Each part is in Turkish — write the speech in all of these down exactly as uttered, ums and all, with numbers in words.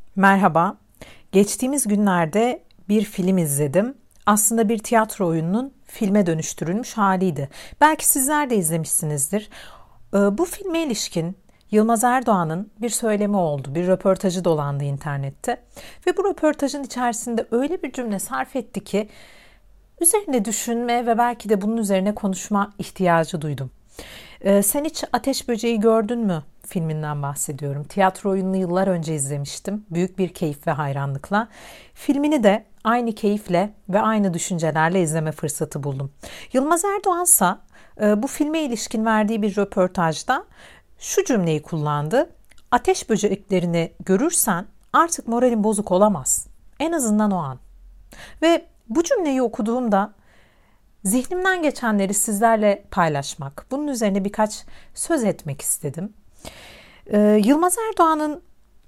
Merhaba. Geçtiğimiz günlerde bir film izledim. Aslında bir tiyatro oyununun filme dönüştürülmüş haliydi. Belki sizler de izlemişsinizdir. Ee, Bu filme ilişkin Yılmaz Erdoğan'ın bir söylemi oldu. Bir röportajı dolandı internette. Ve bu röportajın içerisinde öyle bir cümle sarf etti ki üzerine düşünme ve belki de bunun üzerine konuşma ihtiyacı duydum. Ee, sen hiç Ateş Böceği gördün mü? Filminden bahsediyorum. Tiyatro oyununu yıllar önce izlemiştim. Büyük bir keyif ve hayranlıkla. Filmini de aynı keyifle ve aynı düşüncelerle izleme fırsatı buldum. Yılmaz Erdoğansa e, bu filme ilişkin verdiği bir röportajda şu cümleyi kullandı. Ateş böceklerini görürsen artık moralin bozuk olamaz. En azından o an. Ve bu cümleyi okuduğumda zihnimden geçenleri sizlerle paylaşmak, bunun üzerine birkaç söz etmek istedim. Ee, Yılmaz Erdoğan'ın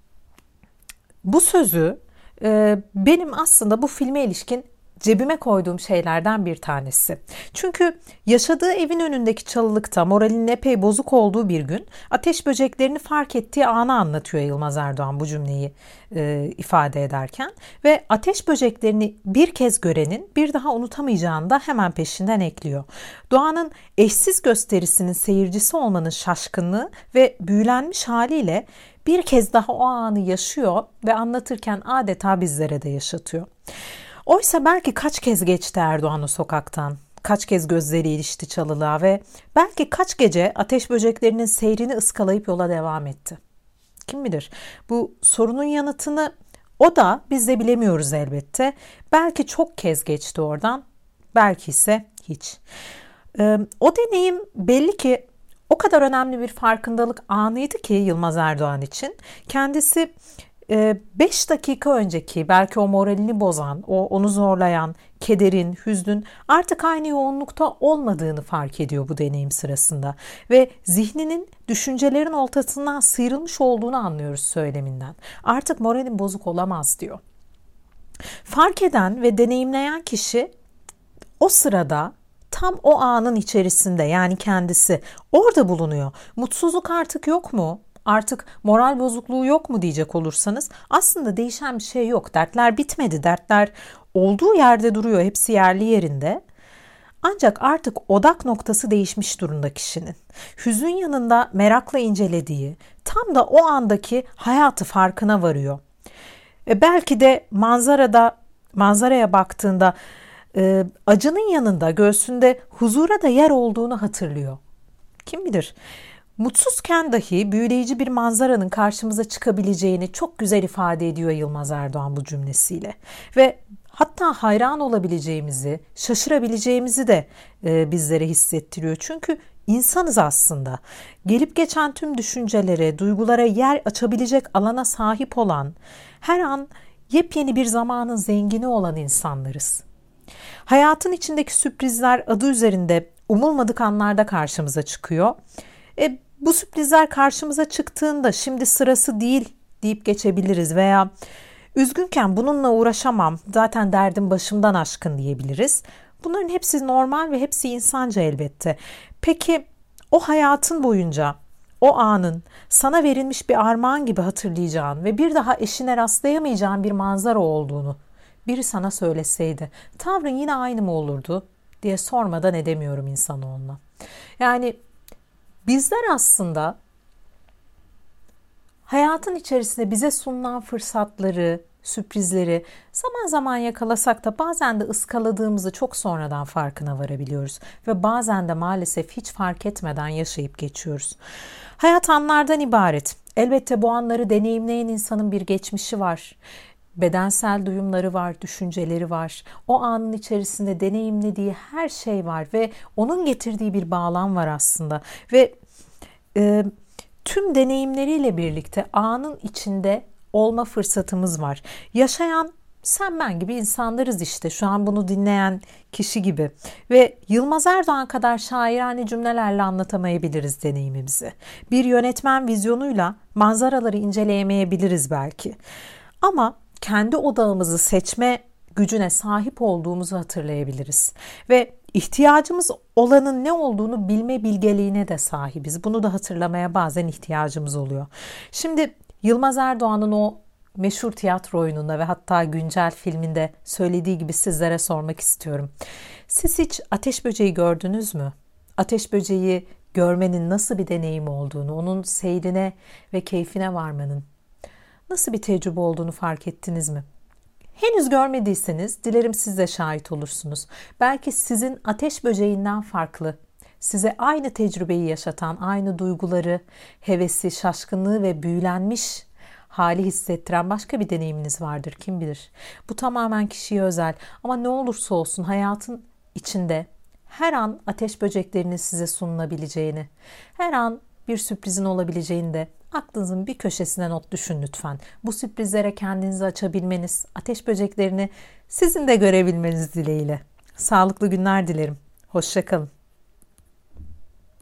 bu sözü e, benim aslında bu filme ilişkin cebime koyduğum şeylerden bir tanesi. Çünkü yaşadığı evin önündeki çalılıkta moralinin epey bozuk olduğu bir gün ateş böceklerini fark ettiği anı anlatıyor Yılmaz Erdoğan bu cümleyi e, ifade ederken. Ve ateş böceklerini bir kez görenin bir daha unutamayacağını da hemen peşinden ekliyor. Doğanın eşsiz gösterisinin seyircisi olmanın şaşkınlığı ve büyülenmiş haliyle bir kez daha o anı yaşıyor ve anlatırken adeta bizlere de yaşatıyor. Oysa belki kaç kez geçti Erdoğan o sokaktan, kaç kez gözleri ilişti çalılığa ve belki kaç gece ateş böceklerinin seyrini ıskalayıp yola devam etti. Kim bilir, bu sorunun yanıtını o da biz de bilemiyoruz elbette. Belki çok kez geçti oradan, belki ise hiç. Ee, o deneyim belli ki o kadar önemli bir farkındalık anıydı ki Yılmaz Erdoğan için. Kendisi beş dakika önceki belki o moralini bozan, o onu zorlayan kederin, hüznün artık aynı yoğunlukta olmadığını fark ediyor bu deneyim sırasında. Ve zihninin düşüncelerin ortasından sıyrılmış olduğunu anlıyoruz söyleminden. Artık moralin bozuk olamaz diyor. Fark eden ve deneyimleyen kişi o sırada tam o anın içerisinde, yani kendisi orada bulunuyor. Mutsuzluk artık yok mu? Artık moral bozukluğu yok mu diyecek olursanız aslında değişen bir şey yok. Dertler bitmedi. Dertler olduğu yerde duruyor. Hepsi yerli yerinde. Ancak artık odak noktası değişmiş durumda kişinin. Hüzün yanında merakla incelediği, tam da o andaki hayatı farkına varıyor. E belki de manzarada manzaraya baktığında e, acının yanında göğsünde huzura da yer olduğunu hatırlıyor. Kim bilir? Mutsuzken dahi büyüleyici bir manzaranın karşımıza çıkabileceğini çok güzel ifade ediyor Yılmaz Erdoğan bu cümlesiyle. Ve hatta hayran olabileceğimizi, şaşırabileceğimizi de e, bizlere hissettiriyor. Çünkü insanız aslında. Gelip geçen tüm düşüncelere, duygulara yer açabilecek alana sahip olan, her an yepyeni bir zamanın zengini olan insanlarız. Hayatın içindeki sürprizler adı üzerinde umulmadık anlarda karşımıza çıkıyor. E, bu sürprizler karşımıza çıktığında şimdi sırası değil deyip geçebiliriz veya üzgünken bununla uğraşamam, zaten derdim başımdan aşkın diyebiliriz. Bunların hepsi normal ve hepsi insanca elbette. Peki o hayatın boyunca o anın sana verilmiş bir armağan gibi hatırlayacağın ve bir daha eşine rastlayamayacağın bir manzara olduğunu biri sana söyleseydi tavrın yine aynı mı olurdu diye sormadan edemiyorum insanoğluna. Yani bizler aslında hayatın içerisinde bize sunulan fırsatları, sürprizleri zaman zaman yakalasak da bazen de ıskaladığımızı çok sonradan farkına varabiliyoruz. Ve bazen de maalesef hiç fark etmeden yaşayıp geçiyoruz. Hayat anlardan ibaret. Elbette bu anları deneyimleyen insanın bir geçmişi var. Bedensel duyumları var, düşünceleri var. O anın içerisinde deneyimlediği her şey var ve onun getirdiği bir bağlam var aslında. Ve e, tüm deneyimleriyle birlikte anın içinde olma fırsatımız var. Yaşayan sen ben gibi insanlarız işte, şu an bunu dinleyen kişi gibi. Ve Yılmaz Erdoğan kadar şairane cümlelerle anlatamayabiliriz deneyimimizi. Bir yönetmen vizyonuyla manzaraları inceleyemeyebiliriz belki. Ama kendi odağımızı seçme gücüne sahip olduğumuzu hatırlayabiliriz. Ve ihtiyacımız olanın ne olduğunu bilme bilgeliğine de sahibiz. Bunu da hatırlamaya bazen ihtiyacımız oluyor. Şimdi Yılmaz Erdoğan'ın o meşhur tiyatro oyununda ve hatta güncel filminde söylediği gibi sizlere sormak istiyorum. Siz hiç ateş böceği gördünüz mü? Ateş böceği görmenin nasıl bir deneyim olduğunu, onun seyrine ve keyfine varmanın nasıl bir tecrübe olduğunu fark ettiniz mi? Henüz görmediyseniz dilerim siz de şahit olursunuz. Belki sizin ateş böceğinden farklı, size aynı tecrübeyi yaşatan, aynı duyguları, hevesi, şaşkınlığı ve büyülenmiş hali hissettiren başka bir deneyiminiz vardır, kim bilir. Bu tamamen kişiye özel ama ne olursa olsun hayatın içinde her an ateş böceklerinin size sunulabileceğini, her an bir sürprizin olabileceğini de aklınızın bir köşesine not düşün lütfen. Bu sürprizlere kendinizi açabilmeniz, ateş böceklerini sizin de görebilmeniz dileğiyle. Sağlıklı günler dilerim. Hoşça kalın.